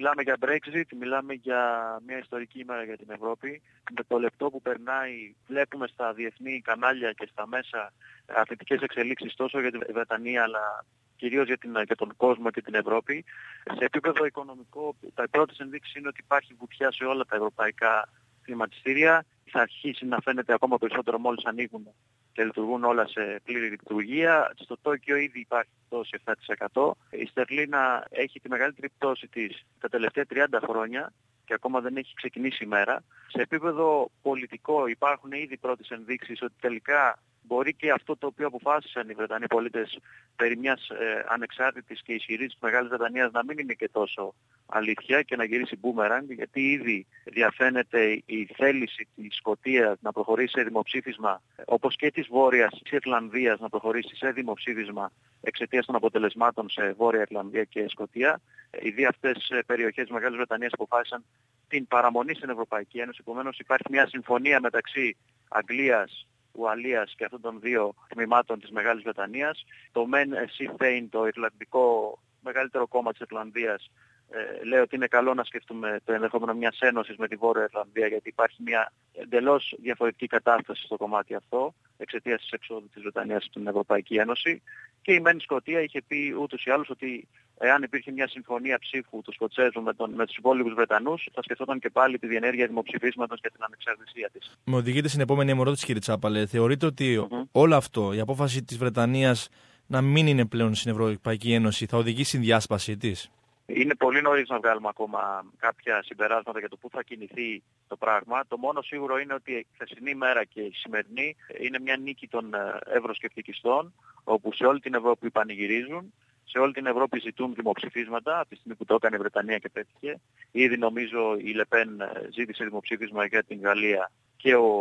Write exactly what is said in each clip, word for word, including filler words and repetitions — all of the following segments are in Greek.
Μιλάμε για Brexit, μιλάμε για μια ιστορική ημέρα για την Ευρώπη. Με το λεπτό που περνάει βλέπουμε στα διεθνή κανάλια και στα μέσα αρνητικές εξελίξεις τόσο για την Βρετανία αλλά κυρίως για, την, για τον κόσμο και την Ευρώπη. Σε επίπεδο οικονομικό, τα πρώτες ενδείξεις είναι ότι υπάρχει βουτιά σε όλα τα ευρωπαϊκά χρηματιστήρια. Θα αρχίσει να φαίνεται ακόμα περισσότερο μόλις ανοίγουν και λειτουργούν όλα σε πλήρη λειτουργία. Στο Τόκιο ήδη υπάρχει πτώση επτά τοις εκατό. Η Στερλίνα έχει τη μεγαλύτερη πτώση της τα τελευταία τριάντα χρόνια και ακόμα δεν έχει ξεκινήσει η μέρα. Σε επίπεδο πολιτικό υπάρχουν ήδη πρώτες ενδείξεις ότι τελικά μπορεί και αυτό το οποίο αποφάσισαν οι Βρετανοί πολίτες περί μιας ε, ανεξάρτητης και ισχυρής Μεγάλης Βρετανίας να μην είναι και τόσο αλήθεια και να γυρίσει μπούμερανγκ, γιατί ήδη διαφαίνεται η θέληση της Σκωτίας να προχωρήσει σε δημοψήφισμα, όπως και της Βόρειας της Ιρλανδίας να προχωρήσει σε δημοψήφισμα εξαιτίας των αποτελεσμάτων σε Βόρεια Ιρλανδία και Σκωτία. Οι δύο αυτές περιοχές της Μεγάλης Βρετανίας αποφάσισαν την παραμονή στην Ευρωπαϊκή Ένωση. Επομένως υπάρχει μια συμφωνία μεταξύ Αγγλίας, Ουαλίας και αυτών των δύο τμήματων της Μεγάλης Βρετανίας. Το μεν Sinn Féin, το Ιρλανδικό μεγαλύτερο κόμμα της Ιρλανδίας, ε, λέει ότι είναι καλό να σκεφτούμε το ενδεχόμενο μιας ένωσης με τη Βόρεια Ιρλανδία, γιατί υπάρχει μια εντελώς διαφορετική κατάσταση στο κομμάτι αυτό εξαιτίας της εξόδου της Βρετανίας στην Ευρωπαϊκή Ένωση. Και η μεν Σκωτία είχε πει ούτως ή άλλως ότι εάν υπήρχε μια συμφωνία ψήφου του Σκοτσέζου με, τον, με τους υπόλοιπους Βρετανούς, θα σκεφτόταν και πάλι τη διενέργεια δημοψηφίσματος για την ανεξαρτησία της. Με οδηγείτε στην επόμενη μου ερώτηση, κύριε Τσάπαλε. Θεωρείτε ότι mm-hmm. όλο αυτό, η απόφαση της Βρετανίας να μην είναι πλέον στην Ευρωπαϊκή Ένωση, θα οδηγήσει στην διάσπασή της? Είναι πολύ νωρίς να βγάλουμε ακόμα κάποια συμπεράσματα για το πού θα κινηθεί το πράγμα. Το μόνο σίγουρο είναι ότι η χθεσινή μέρα και η σημερινή είναι μια νίκη των ευρωσκεπτικιστών, όπου σε όλη την Ευρώπη πανηγυρίζουν. Σε όλη την Ευρώπη ζητούν δημοψηφίσματα, από τη στιγμή που το έκανε η Βρετανία και πέτυχε. Ήδη νομίζω η Λεπέν ζήτησε δημοψήφισμα για την Γαλλία και ο,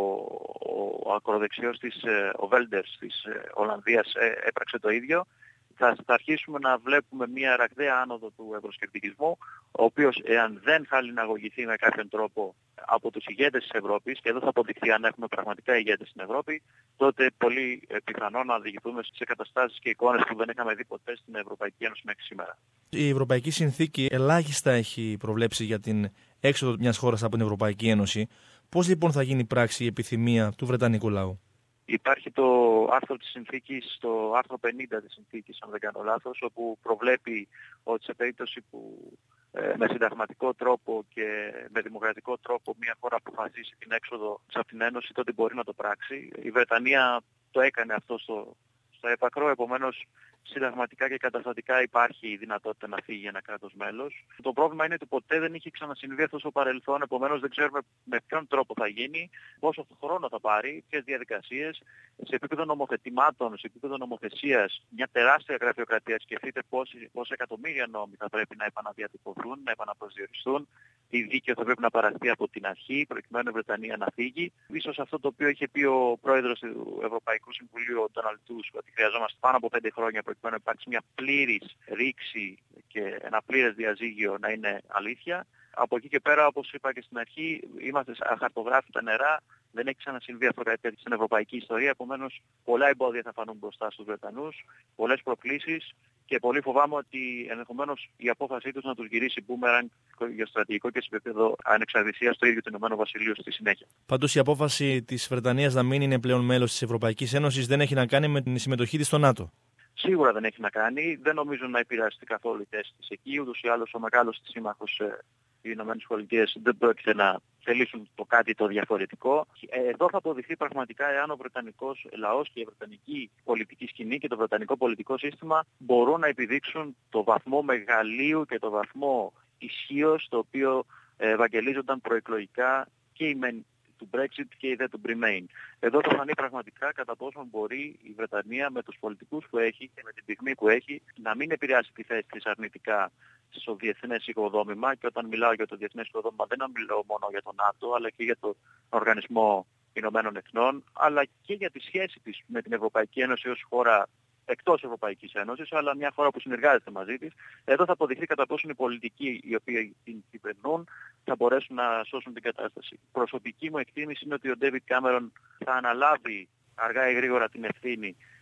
ο ακροδεξιός της, ο Βέλντερς της Ολλανδίας έπραξε το ίδιο. Θα, θα αρχίσουμε να βλέπουμε μια ραγδαία άνοδο του ευρωσκεπτικισμού, ο οποίος εάν δεν χαλιναγωγηθεί με κάποιον τρόπο από τους ηγέτες της Ευρώπης, και εδώ θα αποδειχθεί αν έχουμε πραγματικά ηγέτες στην Ευρώπη, τότε πολύ πιθανό να οδηγηθούμε σε καταστάσεις και εικόνες που δεν είχαμε δει ποτέ στην Ευρωπαϊκή Ένωση μέχρι σήμερα. Η Ευρωπαϊκή Συνθήκη ελάχιστα έχει προβλέψει για την έξοδο μιας χώρας από την Ευρωπαϊκή Ένωση. Πώς λοιπόν θα γίνει πράξη η επιθυμία του Βρετανικού λαού? Υπάρχει το άρθρο της συνθήκης, το άρθρο πενήντα της συνθήκης, αν δεν κάνω λάθος, όπου προβλέπει ότι σε περίπτωση που ε, με συνταγματικό τρόπο και με δημοκρατικό τρόπο μια χώρα αποφασίσει την έξοδο από την Ένωση, τότε μπορεί να το πράξει. Η Βρετανία το έκανε αυτό στο, στο έπακρο, επομένως συνταγματικά και καταστατικά υπάρχει η δυνατότητα να φύγει ένα κράτος μέλος. Το πρόβλημα είναι ότι ποτέ δεν είχε ξανασυμβεί αυτό στο παρελθόν, επομένως δεν ξέρουμε με ποιον τρόπο θα γίνει, πόσο χρόνο θα πάρει, ποιες διαδικασίες. Σε επίπεδο νομοθετημάτων, σε επίπεδο νομοθεσίας, μια τεράστια γραφειοκρατία. Σκεφτείτε πόσα εκατομμύρια νόμοι θα πρέπει να επαναδιατυπωθούν, να επαναπροσδιοριστούν. Τι δίκαιο θα πρέπει να παραστεί από την αρχή, προκειμένου η Βρετανία να φύγει. Ίσως αυτό το οποίο είχε πει ο πρόεδρος του Ευρωπαϊκού Συμβουλίου, ο Ντόναλντ Τούσκ, ότι χρειαζόμαστε πάνω από πέντε χρόνια προκειμένου να υπάρξει μια πλήρης ρήξη και ένα πλήρες διαζύγιο να είναι αλήθεια. Από εκεί και πέρα, όπως είπα και στην αρχή, είμαστε αχαρτογράφητα νερά. Δεν έχει ξανασυμβεί αυτό κάτι τέτοιο στην ευρωπαϊκή ιστορία. Επομένως, πολλά εμπόδια θα φανούν μπροστά στους Βρετανούς, πολλές προκλήσεις και πολύ φοβάμαι ότι ενδεχομένως η απόφασή τους να τους γυρίσει μπούμερανγκ για στρατηγικό και σε επίπεδο ανεξαρτησίας στο ίδιο του Ηνωμένου Βασιλείου στη συνέχεια. Πάντως, η απόφαση της Βρετανίας να μην είναι πλέον μέλος της Ευρωπαϊκής Ένωσης δεν έχει να κάνει με την συμμετοχή της στο ΝΑΤΟ. Σίγουρα δεν έχει να κάνει. Δεν νομίζω να επηρεαστεί καθόλου η θέση της εκεί. Ούτως ή άλλως ο μεγάλος της σύμμαχος, οι Ηνωμένες Πολιτείες, δεν πρόκειται να θελήσουν το κάτι το διαφορετικό. Εδώ θα αποδειχθεί πραγματικά εάν ο βρετανικός λαός και η βρετανική πολιτική σκηνή και το βρετανικό πολιτικό σύστημα μπορούν να επιδείξουν το βαθμό μεγαλείου και το βαθμό ισχύος το οποίο ευαγγελίζονταν προεκλογικά και η μεν του Brexit και η δε του Remain. Εδώ θα φανεί πραγματικά κατά πόσο μπορεί η Βρετανία με τους πολιτικούς που έχει και με την πυγμή που έχει να μην επηρεάσει τη θέση της αρνητικά στο διεθνές οικοδόμημα, και όταν μιλάω για το διεθνές οικοδόμημα δεν μιλάω μόνο για τον ΝΑΤΟ αλλά και για τον Οργανισμό Ηνωμένων Εθνών, αλλά και για τη σχέση της με την Ευρωπαϊκή Ένωση ως χώρα εκτός Ευρωπαϊκής Ένωσης, αλλά μια χώρα που συνεργάζεται μαζί της. Εδώ θα αποδειχθεί κατά πόσο οι πολιτικοί οι οποίοι την κυβερνούν θα μπορέσουν να σώσουν την κατάσταση. Προσωπική μου εκτίμηση είναι ότι ο Ντέιβιντ Κάμερον θα αναλάβει αργά ή γρήγορα την ευθύνη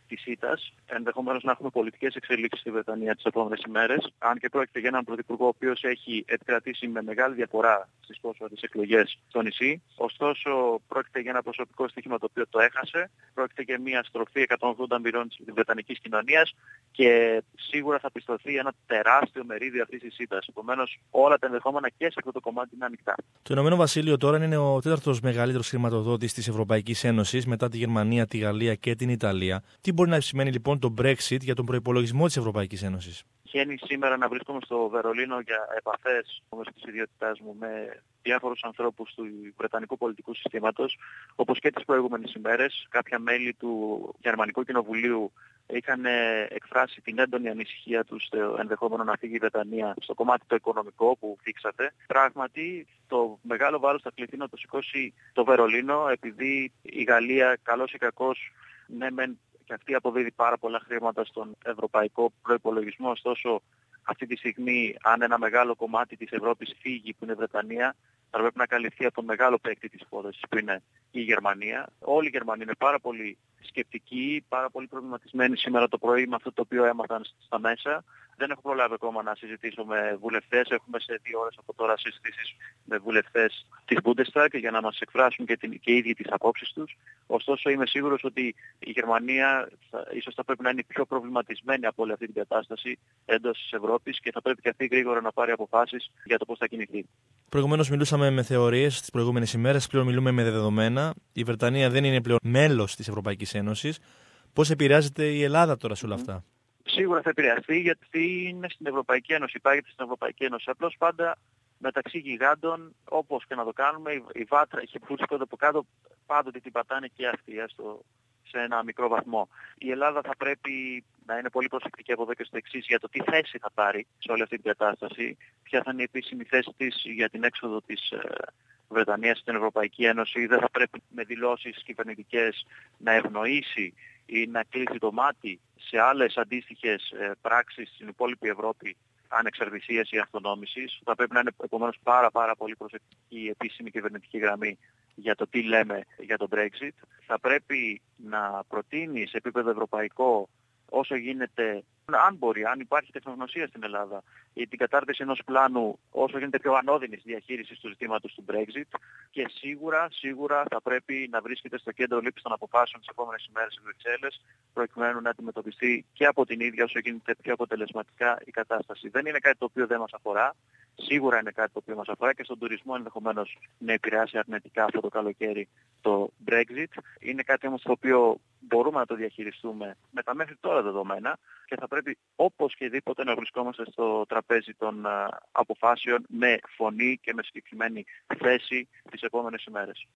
της ΣΥΤΑΣ, ενδεχομένως να έχουμε πολιτικές εξελίξεις στη Βρετανία τις επόμενες ημέρες, αν και πρόκειται για έναν πρωθυπουργό ο οποίος έχει επικρατήσει με μεγάλη διαφορά στις πρόσφατες εκλογές στο νησί. Ωστόσο, πρόκειται για ένα προσωπικό στοίχημα το οποίο το έχασε, πρόκειται για μια στροφή εκατόν ογδόντα μοιρών της βρετανικής κοινωνίας και σίγουρα θα πιστωθεί ένα τεράστιο μερίδιο αυτής της ΣΥΤΑΣ. Επομένως, όλα τα ενδεχόμενα και σε αυτό το κομμάτι είναι ανοιχτά. Το Ηνωμένο Βασίλειο τώρα είναι ο τέταρτος μεγαλύτερος χρηματοδότης της Ευρωπαϊκής Ένωσης μετά τη Γερμανία, τη Γαλλία και την Ιταλία. Τι μπορεί να σημαίνει λοιπόν το Brexit για τον προϋπολογισμό της Ευρωπαϊκής Ένωσης? Τυχαίνει σήμερα να βρίσκομαι στο Βερολίνο για επαφές μέσω της ιδιότητάς μου με διάφορους ανθρώπους του Βρετανικού πολιτικού συστήματος, όπως και τις προηγούμενες ημέρες. Κάποια μέλη του Γερμανικού Κοινοβουλίου είχαν εκφράσει την έντονη ανησυχία τους στο ενδεχόμενο να φύγει η Βρετανία στο κομμάτι το οικονομικό που θίξατε. Πράγματι, το μεγάλο βάρος θα κληθεί να το σηκώσει το Βερολίνο, επειδή η Γαλλία, καλώς ή κακώς, ναι μεν και αυτή αποδίδει πάρα πολλά χρήματα στον ευρωπαϊκό προϋπολογισμό, ωστόσο αυτή τη στιγμή αν ένα μεγάλο κομμάτι της Ευρώπης φύγει που είναι η Βρετανία, θα πρέπει να καλυφθεί από τον μεγάλο παίκτη της υπόθεσης που είναι η Γερμανία. Όλοι οι Γερμανοί είναι πάρα πολύ σκεπτικοί, πάρα πολύ προβληματισμένοι σήμερα το πρωί με αυτό το οποίο έμαθαν στα μέσα. Δεν έχω προλάβει ακόμα να συζητήσω με βουλευτές. Έχουμε σε δύο ώρες από τώρα συζητήσεις με βουλευτές της Bundestag για να μας εκφράσουν και, την, και οι ίδιοι τις απόψεις τους. Ωστόσο είμαι σίγουρος ότι η Γερμανία θα, ίσως θα πρέπει να είναι πιο προβληματισμένη από όλη αυτή την κατάσταση εντός της Ευρώπης και θα πρέπει και αυτή γρήγορα να πάρει αποφάσεις για το πώς θα κινηθεί. Προηγουμένως μιλούσαμε με θεωρίες τις προηγούμενες ημέρες, πλέον μιλούμε με δεδομένα. Η Βρετανία δεν είναι πλέον μέλος της Ευρωπαϊκής Ένωσης. Πώς επηρεάζεται η Ελλάδα τώρα σε όλα αυτά? Σίγουρα θα επηρεαστεί γιατί είναι στην Ευρωπαϊκή Ένωση, υπάγεται στην Ευρωπαϊκή Ένωση. Απλώς πάντα μεταξύ γιγάντων, όπως και να το κάνουμε, η βάτρα είχε που βρίσκονται από κάτω, πάντοτε την πατάνε και αυτοί, έστω σε ένα μικρό βαθμό. Η Ελλάδα θα πρέπει να είναι πολύ προσεκτική από εδώ και στο εξής για το τι θέση θα πάρει σε όλη αυτή την κατάσταση, ποια θα είναι η επίσημη θέση της για την έξοδο της Βρετανίας στην Ευρωπαϊκή Ένωση. Δεν θα πρέπει με δηλώσεις κυβερνητικές να ευνοήσει ή να κλείσει το μάτι σε άλλες αντίστοιχες πράξεις στην υπόλοιπη Ευρώπη ανεξαρτησίας ή αυτονόμησης. Θα πρέπει να είναι επομένως πάρα πάρα πολύ προσεκτική η επίσημη κυβερνητική γραμμή για το τι λέμε για το Brexit. Θα πρέπει να προτείνει σε επίπεδο ευρωπαϊκό όσο γίνεται, αν μπορεί, αν υπάρχει τεχνογνωσία στην Ελλάδα, για την κατάρτιση ενός πλάνου όσο γίνεται πιο ανώδυνης διαχείρισης του ζητήματος του Brexit και σίγουρα, σίγουρα θα πρέπει να βρίσκεται στο κέντρο λήψης των αποφάσεων τις επόμενες ημέρες στις Βρυξέλλες, προκειμένου να αντιμετωπιστεί και από την ίδια όσο γίνεται πιο αποτελεσματικά η κατάσταση. Δεν είναι κάτι το οποίο δεν μας αφορά. Σίγουρα είναι κάτι το οποίο μας αφορά και στον τουρισμό ενδεχομένως να επηρεάσει αρνητικά αυτό το καλοκαίρι το Brexit. Είναι κάτι όμως το οποίο μπορούμε να το διαχειριστούμε με τα μέχρι τώρα δεδομένα και θα πρέπει οπωσδήποτε να βρισκόμαστε στο τραπέζι των αποφάσεων με φωνή και με συγκεκριμένη θέση τις επόμενες ημέρες.